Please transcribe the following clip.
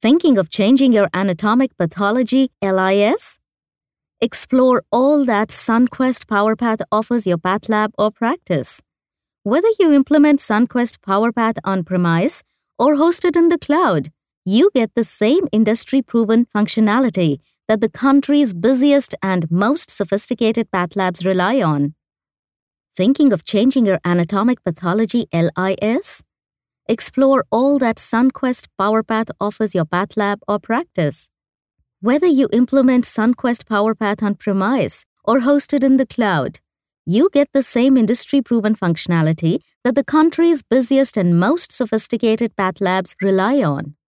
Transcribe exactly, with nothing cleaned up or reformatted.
Thinking of changing your anatomic pathology L I S? Explore all that SunQuest PowerPath offers your path lab or practice. Whether you implement SunQuest PowerPath on-premise or hosted in the cloud, you get the same industry-proven functionality that the country's busiest and most sophisticated path labs rely on. Thinking of changing your anatomic pathology L I S? Explore all that SunQuest PowerPath offers your path lab or practice. Whether you implement SunQuest PowerPath on-premise or hosted in the cloud, you get the same industry-proven functionality that the country's busiest and most sophisticated path labs rely on.